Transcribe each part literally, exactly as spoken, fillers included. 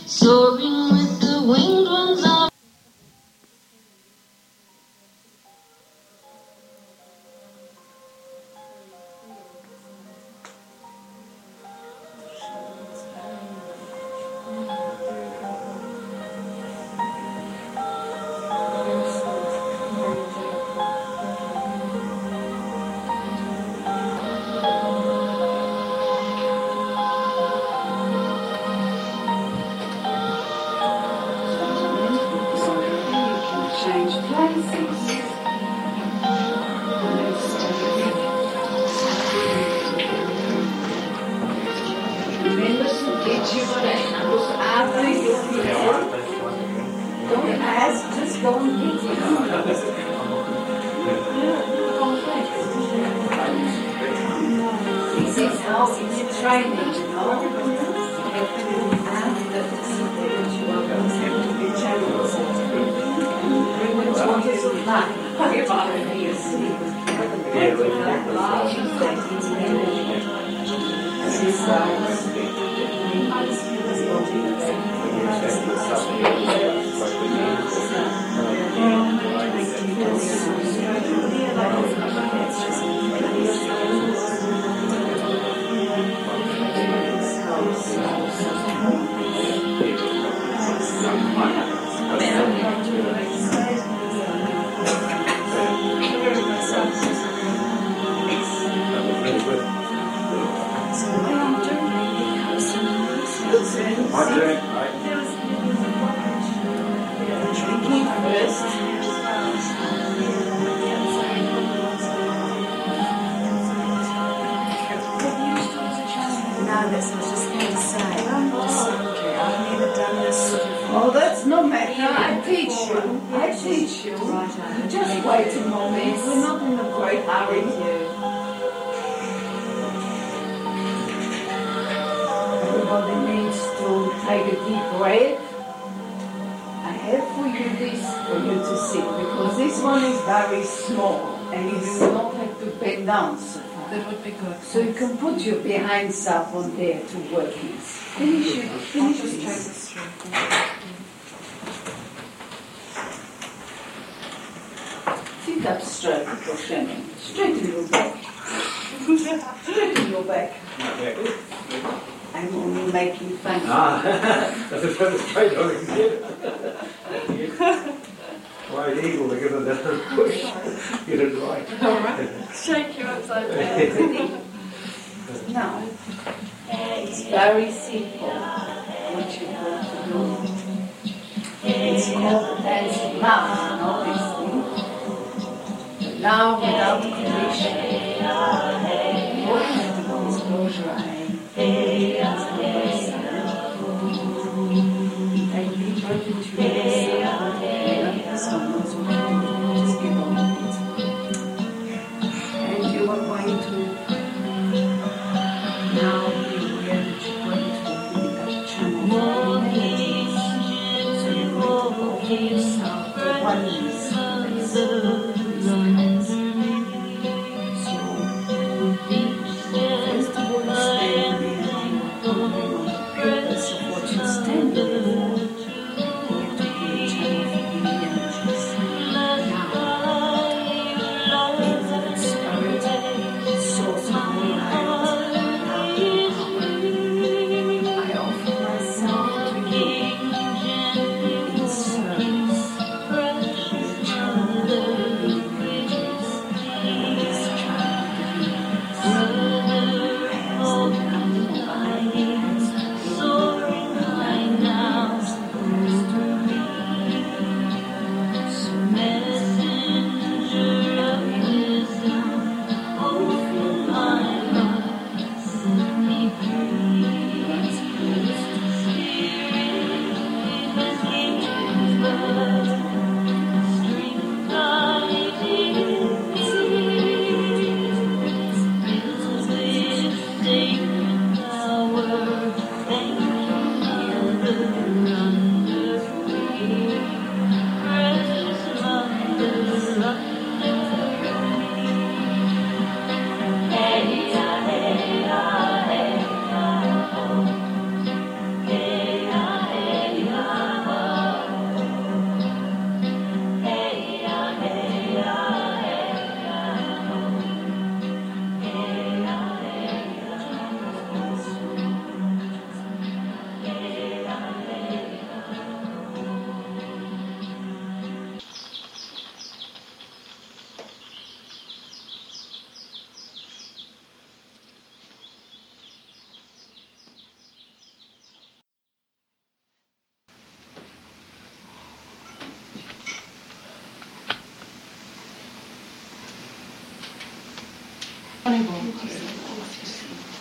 soaring with the winged ones of so you can put your behind self on there to work it. Finish it. Finish it. Sit up straight, proszę. Straighten your back. Straighten your back. I'm only making fun. Ah, that's a kind of straight on it. Right eagle to give it a push. Get it right. All right. Shake you upside down. Now, it's very simple what you're going to do. It's called dancing mouth, obviously. But now, without condition, what you have to do is close your eye. Take deep breath into your yourself. Someone knows what to do. Just give on it. And you are going to now you hear that you're going to be that channel. So you're going to offer yourself the oneness that is these hands. So first of all, you stand there and you on the purpose of what you're standing for. You have to be a channel for the energies. Now, infinite spirit, source of all light.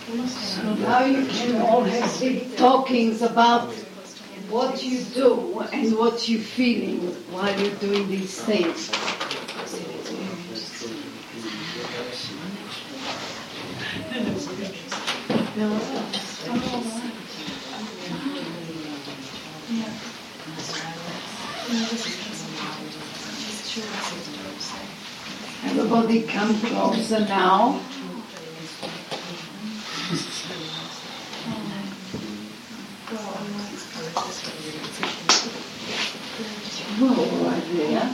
So now you can all have big talkings about what you do and what you're feeling while you're doing these things. Everybody come closer now. Oh, right there.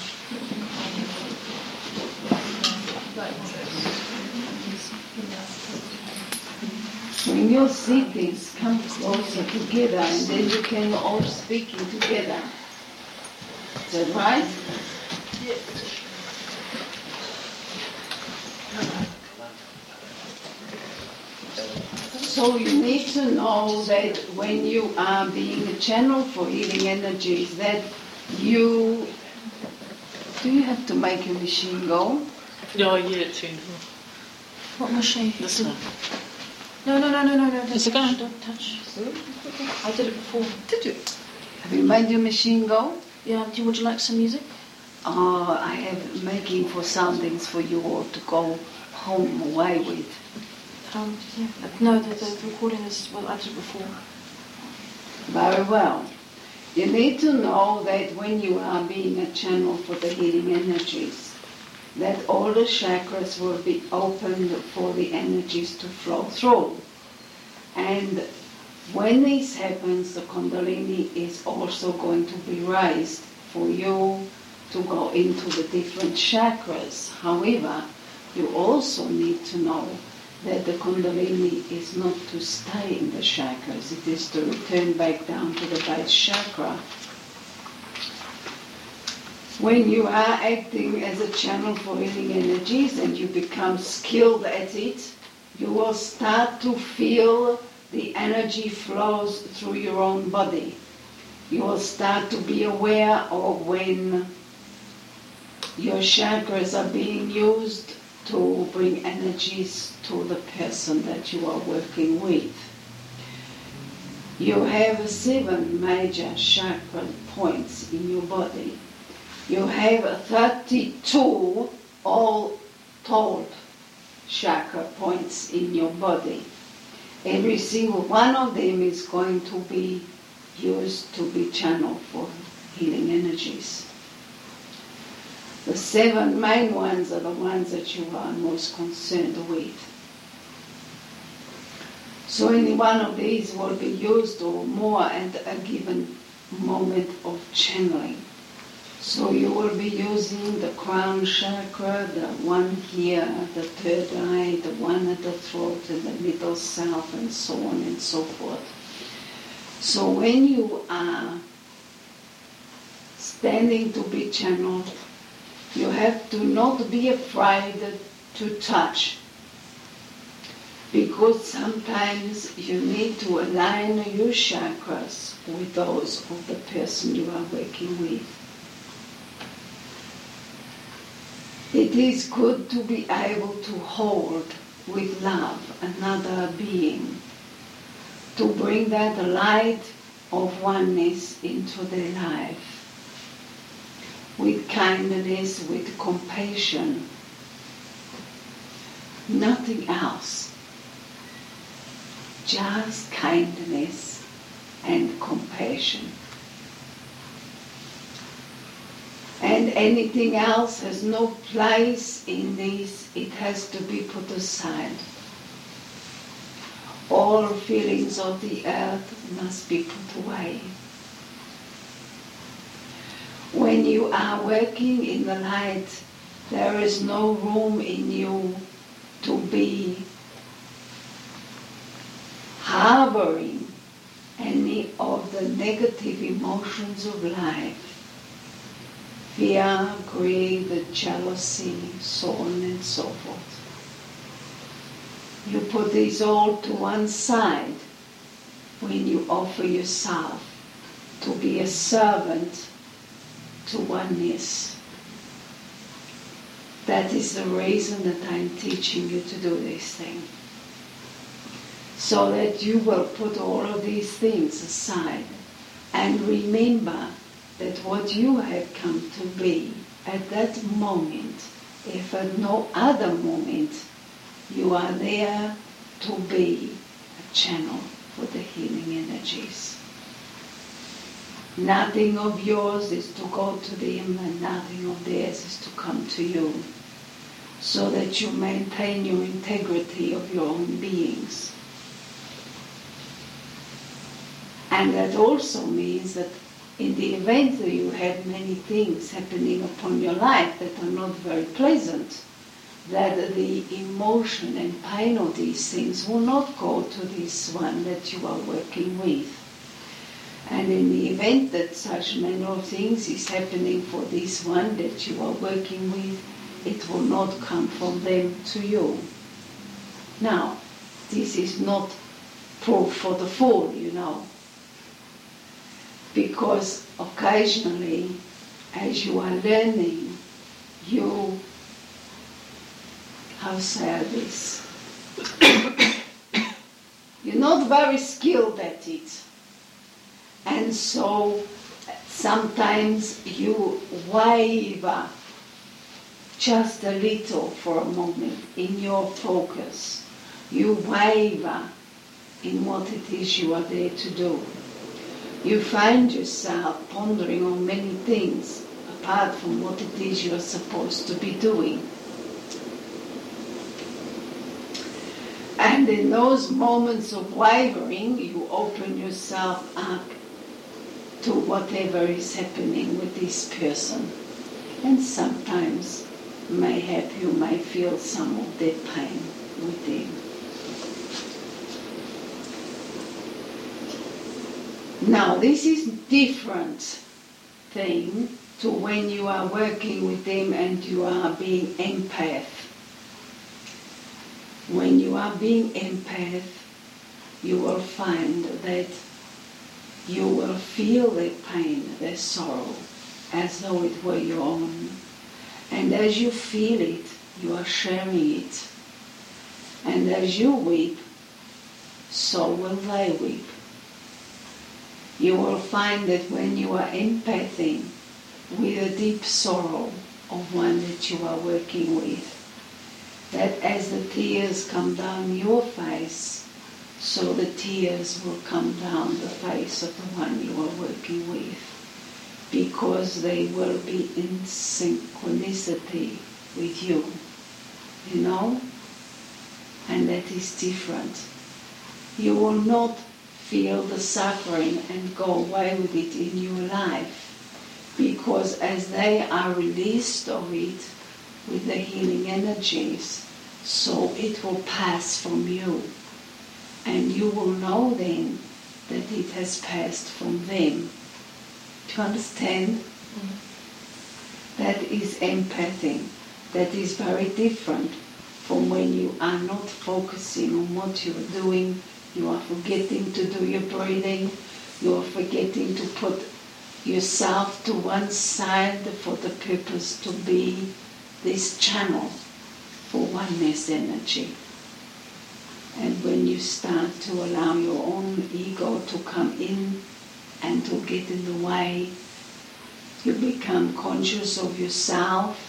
When you're sitting, come closer together and then you can all speaking together. Is that right? So you need to know that when you are being a channel for healing energies, that you... Do you have to make your machine go? Ja, ge it to him. What machine? This one. No, no, no, no, no, no. Is it Don't going? touch, Don't touch. I did it before. Did you? Have you made your machine go? Yeah. Do you, would you like some music? Oh, I have making for soundings for you all to go home away with. Um, yeah. No, the, the recording is well. I did it before. Very well. You need to know that when you are being a channel for the healing energies, that all the chakras will be opened for the energies to flow through. And when this happens, the Kundalini is also going to be raised for you to go into the different chakras. However, you also need to know that the Kundalini is not to stay in the chakras, it is to return back down to the base chakra. When you are acting as a channel for healing energies and you become skilled at it, you will start to feel the energy flows through your own body. You will start to be aware of when your chakras are being used to bring energies to the person that you are working with. You have seven major chakra points in your body. You have thirty-two all told chakra points in your body. Every single one of them is going to be used to be channeled for healing energies. The seven main ones are the ones that you are most concerned with. So any one of these will be used or more at a given moment of channeling. So you will be using the crown chakra, the one here, the third eye, the one at the throat, and the middle south, and so on and so forth. So when you are standing to be channeled, you have to not be afraid to touch, because sometimes you need to align your chakras with those of the person you are working with. It is good to be able to hold with love another being, to bring that light of oneness into their life, with kindness, with compassion, nothing else, just kindness and compassion. And anything else has no place in this, it has to be put aside. All feelings of the earth must be put away. When you are working in the light, there is no room in you to be harboring any of the negative emotions of life. Fear, greed, jealousy, so on and so forth. You put these all to one side when you offer yourself to be a servant to oneness. That is the reason that I'm teaching you to do this thing. so that you will put all of these things aside and remember that what you have come to be at that moment, if at no other moment, you are there to be a channel for the healing energies. Nothing of yours is to go to them and nothing of theirs is to come to you, so that you maintain your integrity of your own beings. And that also means that in the event that you have many things happening upon your life that are not very pleasant, that the emotion and pain of these things will not go to this one that you are working with. And in the event that such manner of things is happening for this one that you are working with, it will not come from them to you. Now, this is not proof for the fool, you know, because occasionally, as you are learning, you, how say I this, you're not very skilled at it. And so sometimes you waver just a little for a moment in your focus. You waver in what it is you are there to do. You find yourself pondering on many things apart from what it is you are supposed to be doing. And in those moments of wavering, you open yourself up to whatever is happening with this person. And sometimes, mayhap you may feel some of their pain with them. Now, this is different thing to when you are working with them and you are being empath. When you are being empath, you will find that you will feel their pain, their sorrow, as though it were your own. And as you feel it, you are sharing it. And as you weep, so will they weep. You will find that when you are empathing with a deep sorrow of one that you are working with, that as the tears come down your face, so the tears will come down the face of the one you are working with, because they will be in synchronicity with you, you know? And that is different. You will not feel the suffering and go away with it in your life, because as they are released of it with the healing energies, so it will pass from you. And you will know then that it has passed from them. Do you understand? Mm-hmm. That is empathy. That is very different from when you are not focusing on what you are doing. You are forgetting to do your breathing. You are forgetting to put yourself to one side for the purpose to be this channel for oneness energy. And when you start to allow your own ego to come in and to get in the way, you become conscious of yourself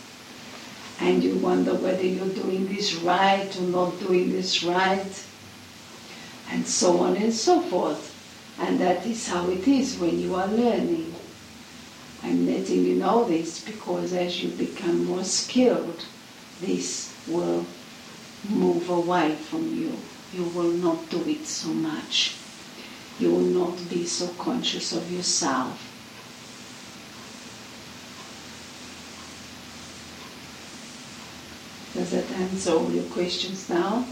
and you wonder whether you're doing this right or not doing this right, and so on and so forth. And that is how it is when you are learning. I'm letting you know this because as you become more skilled, this will move away from you. You will not do it so much. You will not be so conscious of yourself. Does that answer all your questions now?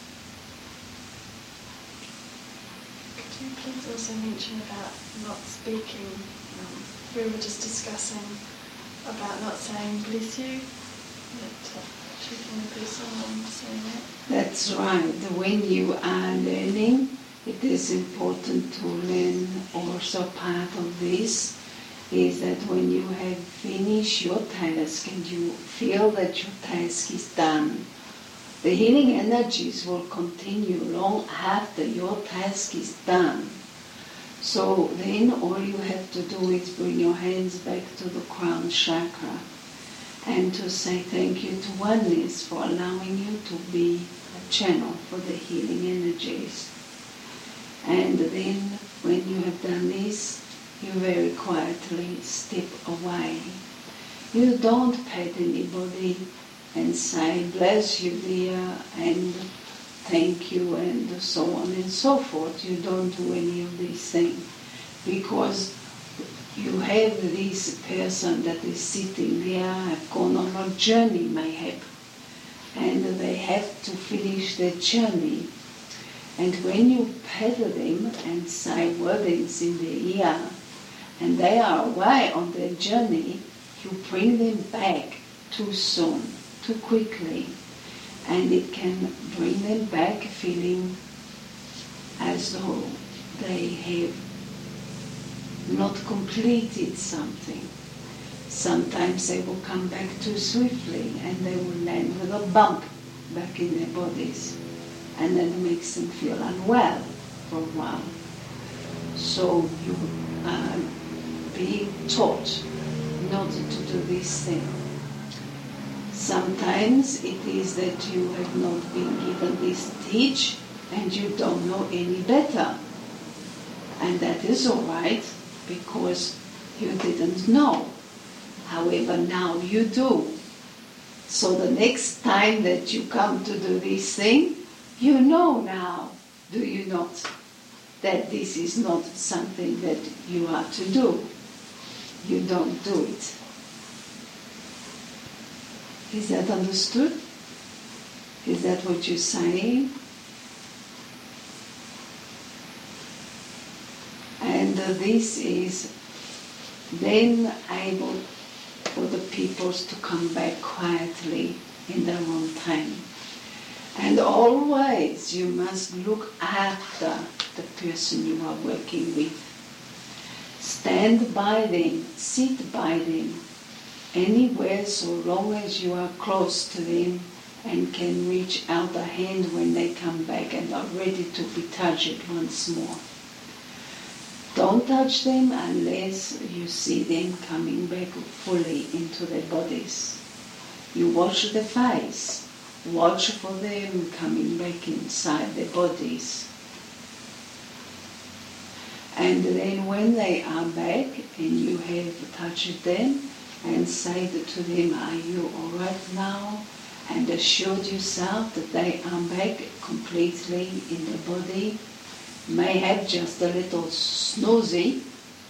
Could you please also mention about not speaking? Um, we were just discussing about not saying bless you. That, uh, checking the person and saying that. That's right. When you are learning, it is important to learn also part of this is that when you have finished your task and you feel that your task is done, The healing energies will continue long after your task is done. So then all you have to do is bring your hands back to the crown chakra and to say thank you to oneness for allowing you to be a channel for the healing energies. And then when you have done this, you very quietly step away. You don't pat anybody and say, bless you dear, and thank you, and so on and so forth. You don't do any of these things because you have this person that is sitting there, have gone on a journey mayhap, and they have to finish their journey. And when you pat them and say wordings in their ear, and they are away on their journey, you bring them back too soon, too quickly, and it can bring them back feeling as though they have not completed something. Sometimes they will come back too swiftly and they will land with a bump back in their bodies, and then it makes them feel unwell for a while. So you are being taught not to do this thing. Sometimes it is that you have not been given this teach and you don't know any better. And that is all right because you didn't know. However, now you do. So the next time that you come to do this thing, you know now, do you not, that this is not something that you are to do. You don't do it. Is that understood? Is that what you're saying? And uh, this is then able for the peoples to come back quietly in their own time. And always you must look after the person you are working with. Stand by them, sit by them, anywhere so long as you are close to them and can reach out a hand when they come back and are ready to be touched once more. Don't touch them unless you see them coming back fully into their bodies. You watch the face. Watch for them coming back inside their bodies. And then when they are back and you have touched them and said to them, are you all right now? And assured yourself that they are back completely in their body, may have just a little snoozy,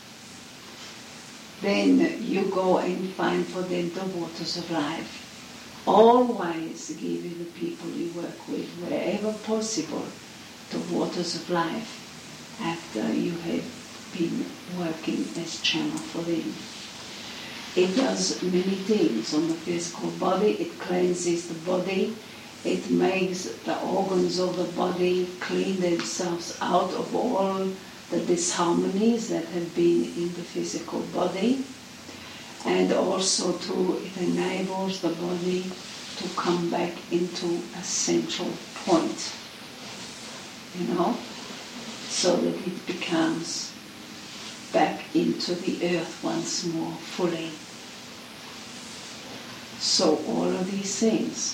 then you go and find for them the waters of life. Always giving the people you work with, wherever possible, the waters of life after you have been working as channel for them. It does many things on the physical body. It cleanses the body. It makes the organs of the body clean themselves out of all the disharmonies that have been in the physical body. And also too, it enables the body to come back into a central point, you know, so that it becomes back into the earth once more fully. So all of these things.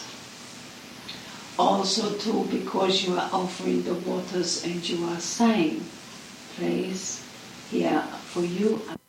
Also too, because you are offering the waters and you are saying, please, here for you